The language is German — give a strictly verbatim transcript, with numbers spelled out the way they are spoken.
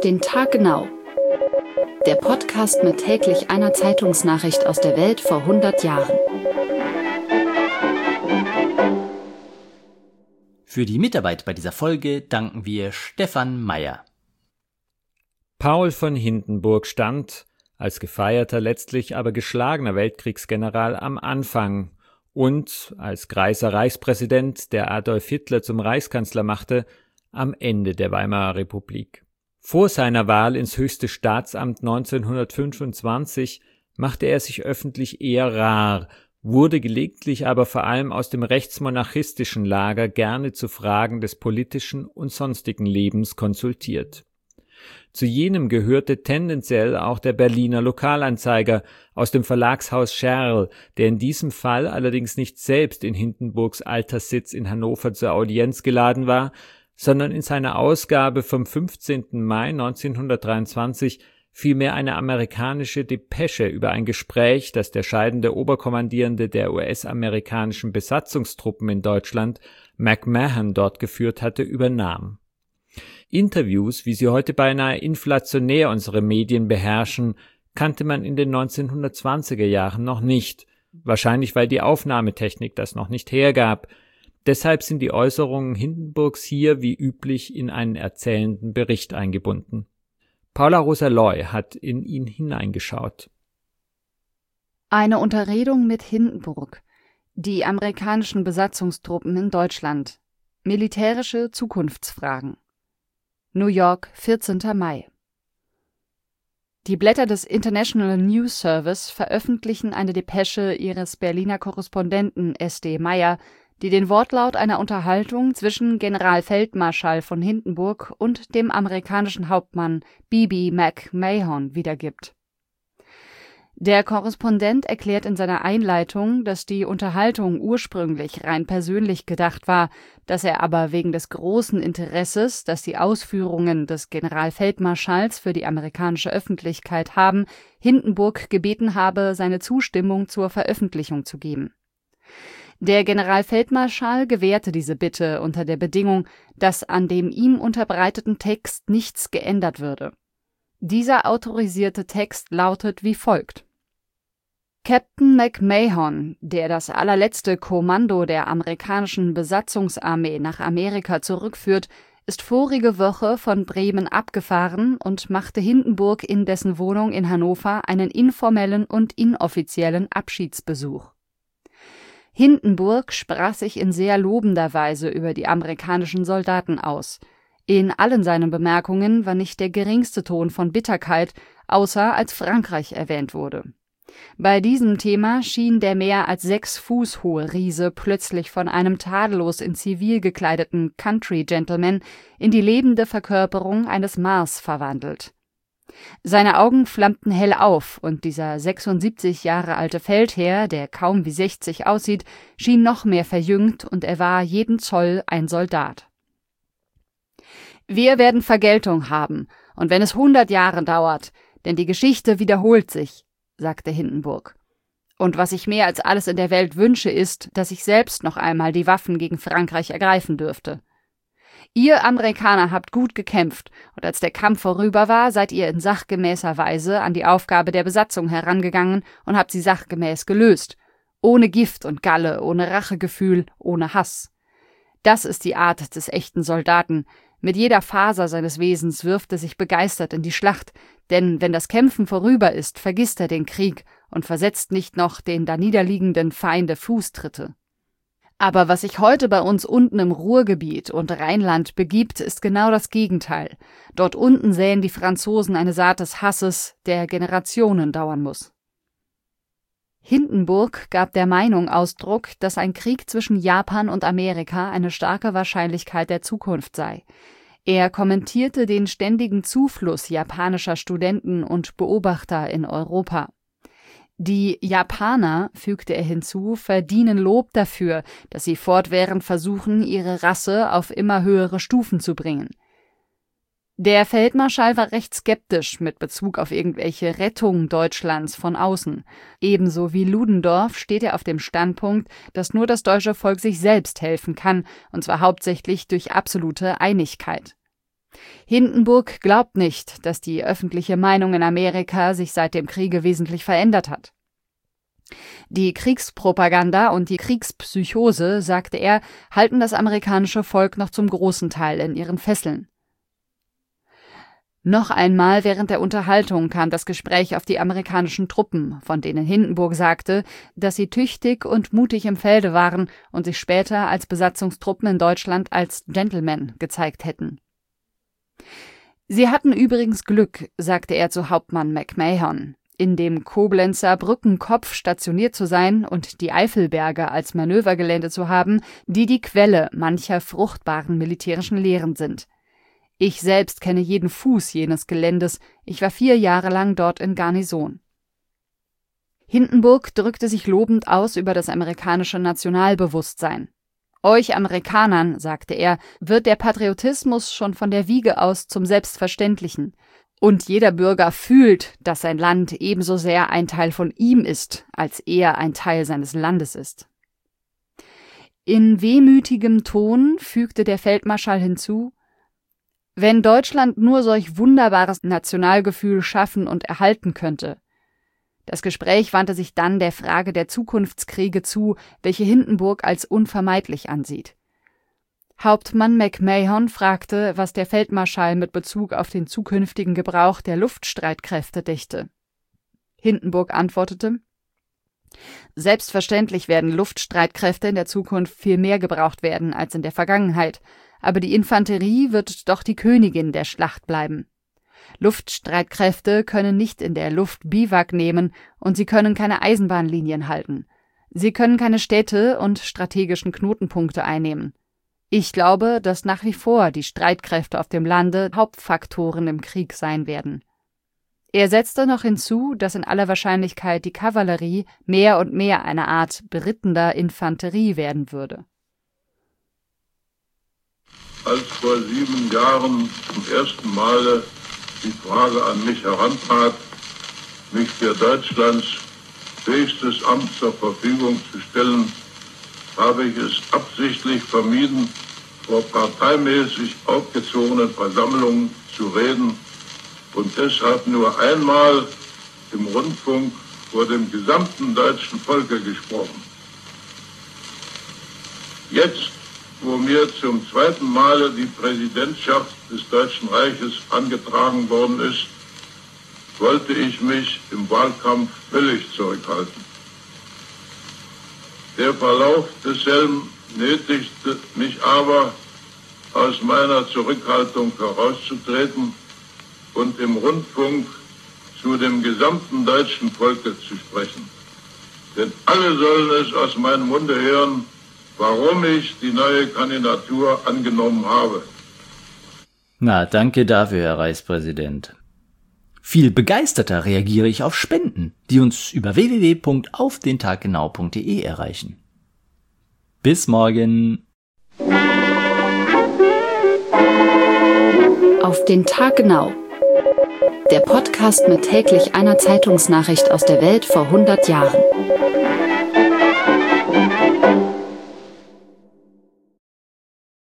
Auf den Tag genau. Der Podcast mit täglich einer Zeitungsnachricht aus der Welt vor hundert Jahren. Für die Mitarbeit bei dieser Folge danken wir Stefan Meyer. Paul von Hindenburg stand, als gefeierter, letztlich aber geschlagener Weltkriegsgeneral am Anfang und als greiser Reichspräsident, der Adolf Hitler zum Reichskanzler machte, am Ende der Weimarer Republik. Vor seiner Wahl ins höchste Staatsamt neunzehnhundertfünfundzwanzig machte er sich öffentlich eher rar, wurde gelegentlich aber vor allem aus dem rechtsmonarchistischen Lager gerne zu Fragen des politischen und sonstigen Lebens konsultiert. Zu jenem gehörte tendenziell auch der Berliner Lokalanzeiger aus dem Verlagshaus Scherl, der in diesem Fall allerdings nicht selbst in Hindenburgs Alterssitz in Hannover zur Audienz geladen war, sondern in seiner Ausgabe vom fünfzehnten Mai neunzehnhundertdreiundzwanzig vielmehr eine amerikanische Depesche über ein Gespräch, das der scheidende Oberkommandierende der U S-amerikanischen Besatzungstruppen in Deutschland, McMahon, dort geführt hatte, übernahm. Interviews, wie sie heute beinahe inflationär unsere Medien beherrschen, kannte man in den neunzehnhundertzwanziger Jahren noch nicht, wahrscheinlich weil die Aufnahmetechnik das noch nicht hergab. Deshalb sind die Äußerungen Hindenburgs hier wie üblich in einen erzählenden Bericht eingebunden. Paula Rosa-Loy hat in ihn hineingeschaut. Eine Unterredung mit Hindenburg. Die amerikanischen Besatzungstruppen in Deutschland. Militärische Zukunftsfragen. New York, vierzehnter Mai. Die Blätter des International News Service veröffentlichen eine Depesche ihres Berliner Korrespondenten S D Meyer, die den Wortlaut einer Unterhaltung zwischen Generalfeldmarschall von Hindenburg und dem amerikanischen Hauptmann B B McMahon wiedergibt. Der Korrespondent erklärt in seiner Einleitung, dass die Unterhaltung ursprünglich rein persönlich gedacht war, dass er aber wegen des großen Interesses, das die Ausführungen des Generalfeldmarschalls für die amerikanische Öffentlichkeit haben, Hindenburg gebeten habe, seine Zustimmung zur Veröffentlichung zu geben. Der Generalfeldmarschall gewährte diese Bitte unter der Bedingung, dass an dem ihm unterbreiteten Text nichts geändert würde. Dieser autorisierte Text lautet wie folgt: Captain McMahon, der das allerletzte Kommando der amerikanischen Besatzungsarmee nach Amerika zurückführt, ist vorige Woche von Bremen abgefahren und machte Hindenburg in dessen Wohnung in Hannover einen informellen und inoffiziellen Abschiedsbesuch. Hindenburg sprach sich in sehr lobender Weise über die amerikanischen Soldaten aus. In allen seinen Bemerkungen war nicht der geringste Ton von Bitterkeit, außer als Frankreich erwähnt wurde. Bei diesem Thema schien der mehr als sechs Fuß hohe Riese plötzlich von einem tadellos in Zivil gekleideten Country-Gentleman in die lebende Verkörperung eines Mars verwandelt. Seine Augen flammten hell auf, und dieser sechsundsiebzig Jahre alte Feldherr, der kaum wie sechzig aussieht, schien noch mehr verjüngt, und er war jeden Zoll ein Soldat. Wir werden Vergeltung haben, und wenn es hundert Jahre dauert, denn die Geschichte wiederholt sich, sagte Hindenburg. Und was ich mehr als alles in der Welt wünsche, ist, dass ich selbst noch einmal die Waffen gegen Frankreich ergreifen dürfte. Ihr Amerikaner habt gut gekämpft, und als der Kampf vorüber war, seid ihr in sachgemäßer Weise an die Aufgabe der Besatzung herangegangen und habt sie sachgemäß gelöst. Ohne Gift und Galle, ohne Rachegefühl, ohne Hass. Das ist die Art des echten Soldaten. Mit jeder Faser seines Wesens wirft er sich begeistert in die Schlacht, denn wenn das Kämpfen vorüber ist, vergisst er den Krieg und versetzt nicht noch den da niederliegenden Feinde Fußtritte. Aber was sich heute bei uns unten im Ruhrgebiet und Rheinland begibt, ist genau das Gegenteil. Dort unten säen die Franzosen eine Saat des Hasses, der Generationen dauern muss. Hindenburg gab der Meinung Ausdruck, dass ein Krieg zwischen Japan und Amerika eine starke Wahrscheinlichkeit der Zukunft sei. Er kommentierte den ständigen Zufluss japanischer Studenten und Beobachter in Europa. Die Japaner, fügte er hinzu, verdienen Lob dafür, dass sie fortwährend versuchen, ihre Rasse auf immer höhere Stufen zu bringen. Der Feldmarschall war recht skeptisch mit Bezug auf irgendwelche Rettung Deutschlands von außen. Ebenso wie Ludendorff steht er auf dem Standpunkt, dass nur das deutsche Volk sich selbst helfen kann, und zwar hauptsächlich durch absolute Einigkeit. Hindenburg glaubt nicht, dass die öffentliche Meinung in Amerika sich seit dem Kriege wesentlich verändert hat. Die Kriegspropaganda und die Kriegspsychose, sagte er, halten das amerikanische Volk noch zum großen Teil in ihren Fesseln. Noch einmal während der Unterhaltung kam das Gespräch auf die amerikanischen Truppen, von denen Hindenburg sagte, dass sie tüchtig und mutig im Felde waren und sich später als Besatzungstruppen in Deutschland als Gentlemen gezeigt hätten. Sie hatten übrigens Glück, sagte er zu Hauptmann McMahon, in dem Koblenzer Brückenkopf stationiert zu sein und die Eifelberge als Manövergelände zu haben, die die Quelle mancher fruchtbaren militärischen Lehren sind. Ich selbst kenne jeden Fuß jenes Geländes, ich war vier Jahre lang dort in Garnison. Hindenburg drückte sich lobend aus über das amerikanische Nationalbewusstsein. Euch Amerikanern, sagte er, wird der Patriotismus schon von der Wiege aus zum Selbstverständlichen. Und jeder Bürger fühlt, dass sein Land ebenso sehr ein Teil von ihm ist, als er ein Teil seines Landes ist. In wehmütigem Ton fügte der Feldmarschall hinzu: Wenn Deutschland nur solch wunderbares Nationalgefühl schaffen und erhalten könnte. Das Gespräch wandte sich dann der Frage der Zukunftskriege zu, welche Hindenburg als unvermeidlich ansieht. Hauptmann McMahon fragte, was der Feldmarschall mit Bezug auf den zukünftigen Gebrauch der Luftstreitkräfte dächte. Hindenburg antwortete: Selbstverständlich werden Luftstreitkräfte in der Zukunft viel mehr gebraucht werden als in der Vergangenheit, aber die Infanterie wird doch die Königin der Schlacht bleiben. Luftstreitkräfte können nicht in der Luft Biwak nehmen und sie können keine Eisenbahnlinien halten. Sie können keine Städte und strategischen Knotenpunkte einnehmen. Ich glaube, dass nach wie vor die Streitkräfte auf dem Lande Hauptfaktoren im Krieg sein werden. Er setzte noch hinzu, dass in aller Wahrscheinlichkeit die Kavallerie mehr und mehr eine Art berittener Infanterie werden würde. Als vor sieben Jahren zum ersten Male die Frage an mich herantrat, mich für Deutschlands höchstes Amt zur Verfügung zu stellen, habe ich es absichtlich vermieden, vor parteimäßig aufgezogenen Versammlungen zu reden und deshalb nur einmal im Rundfunk vor dem gesamten deutschen Volke gesprochen. Jetzt, wo mir zum zweiten Male die Präsidentschaft des Deutschen Reiches angetragen worden ist, wollte ich mich im Wahlkampf völlig zurückhalten. Der Verlauf desselben nötigte mich aber, aus meiner Zurückhaltung herauszutreten und im Rundfunk zu dem gesamten deutschen Volke zu sprechen. Denn alle sollen es aus meinem Munde hören, warum ich die neue Kandidatur angenommen habe. Na, danke dafür, Herr Reichspräsident. Viel begeisterter reagiere ich auf Spenden, die uns über w w w punkt auf den tag genau punkt d e erreichen. Bis morgen. Auf den Tag genau. Der Podcast mit täglich einer Zeitungsnachricht aus der Welt vor hundert Jahren.